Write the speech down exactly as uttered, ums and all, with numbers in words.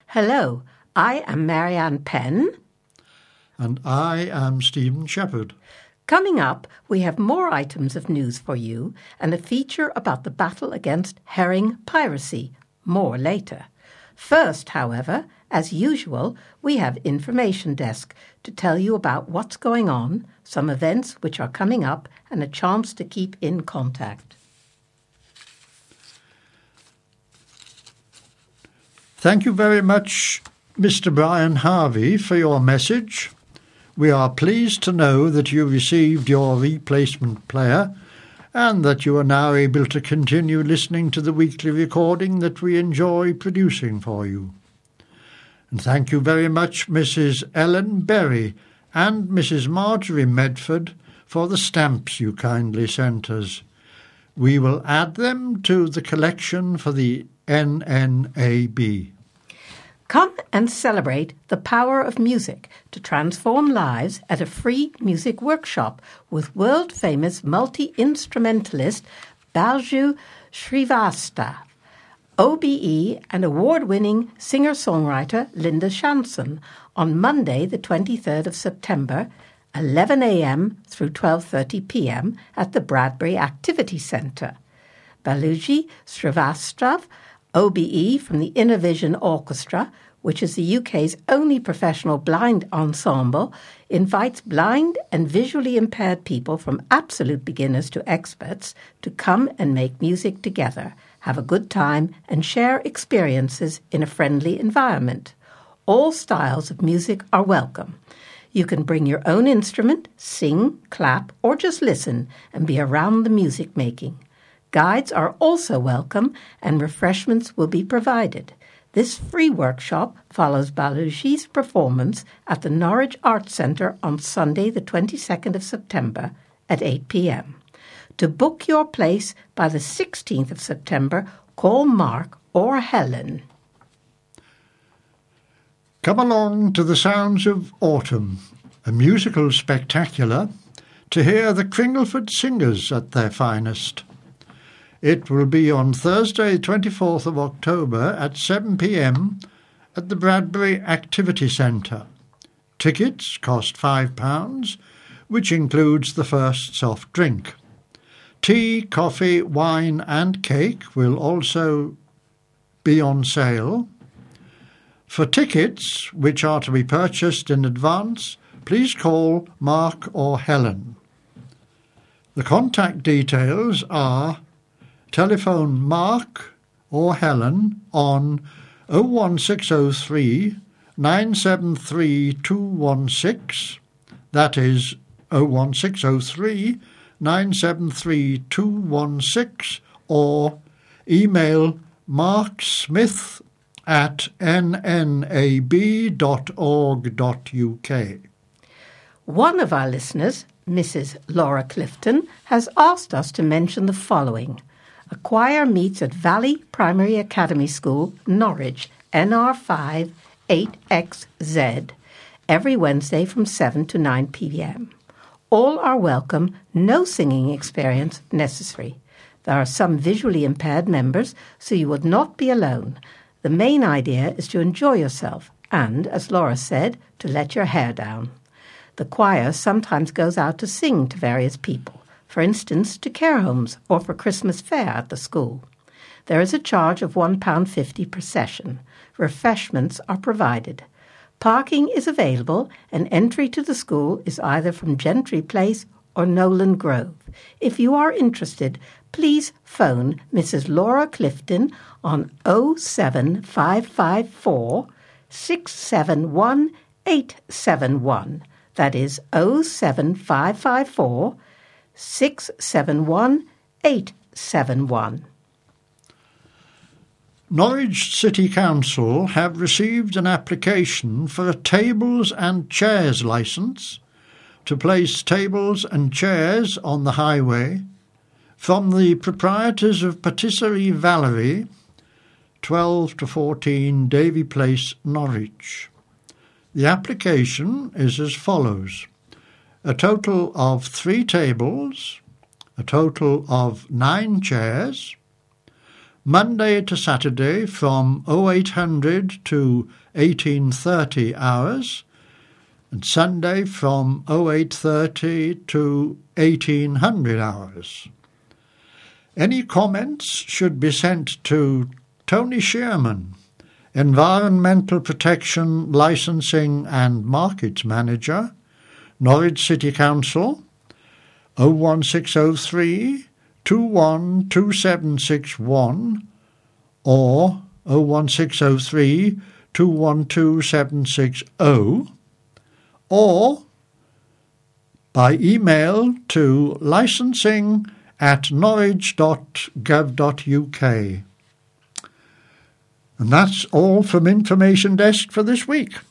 Hello, I am Marianne Penn. And I am Stephen Shepherd. Coming up, we have more items of news for you and a feature about the battle against herring piracy. More later. First, however, as usual, we have Information Desk to tell you about what's going on, some events which are coming up, and a chance to keep in contact. Thank you very much, Mister Brian Harvey, for your message. We are pleased to know that you received your replacement player and that you are now able to continue listening to the weekly recording that we enjoy producing for you. And thank you very much, Missus Ellen Berry and Missus Marjorie Medford, for the stamps you kindly sent us. We will add them to the collection for the N N A B. Come and celebrate the power of music to transform lives at a free music workshop with world-famous multi-instrumentalist Baiju Shrivastava, O B E and award-winning singer-songwriter Linda Shanson on Monday the twenty-third of September, eleven a.m. through twelve thirty p.m. at the Bradbury Activity Centre. Baiju Shrivastava, O B E from the Inner Vision Orchestra, which is the U K's only professional blind ensemble, invites blind and visually impaired people from absolute beginners to experts to come and make music together, have a good time, and share experiences in a friendly environment. All styles of music are welcome. You can bring your own instrument, sing, clap, or just listen and be around the music making. Guides are also welcome and refreshments will be provided. This free workshop follows Baluji's performance at the Norwich Arts Centre on Sunday the twenty-second of September at eight p.m. To book your place by the sixteenth of September, call Mark or Helen. Come along to the Sounds of Autumn, a musical spectacular, to hear the Cringleford Singers at their finest. It will be on Thursday, twenty-fourth of October at seven p.m. at the Bradbury Activity Centre. Tickets cost five pounds, which includes the first soft drink. Tea, coffee, wine and cake will also be on sale. For tickets, which are to be purchased in advance, please call Mark or Helen. The contact details are: telephone Mark or Helen on oh one six oh three, nine seven three, two one six, that is oh one six oh three, nine seven three, two one six, or email marksmith at n n a b dot org dot u k. One of our listeners, Missus Laura Clifton, has asked us to mention the following. A choir meets at Valley Primary Academy School, Norwich, N R five eight X Z, every Wednesday from seven to nine p.m. All are welcome, no singing experience necessary. There are some visually impaired members, so you would not be alone. The main idea is to enjoy yourself and, as Laura said, to let your hair down. The choir sometimes goes out to sing to various people. For instance, to care homes or for Christmas fair at the school. There is a charge of one pound fifty per session. Refreshments are provided. Parking is available and entry to the school is either from Gentry Place or Nolan Grove. If you are interested, please phone Missus Laura Clifton on oh seven five five four, six seven one, eight seven one. That is oh seven five five four, six seven one, eight seven one. Norwich City Council have received an application for a tables and chairs licence to place tables and chairs on the highway from the proprietors of Patisserie Valerie, twelve to fourteen Davy Place, Norwich. The application is as follows: a total of three tables, a total of nine chairs, Monday to Saturday from oh eight hundred to eighteen thirty hours, and Sunday from oh eight thirty to eighteen hundred hours. Any comments should be sent to Tony Shearman, Environmental Protection Licensing and Markets Manager, Norwich City Council, oh one six oh three, two one two seven six one or oh one six oh three, two one two seven six oh, or by email to licensing at norwich dot gov dot U K. And that's all from Information Desk for this week.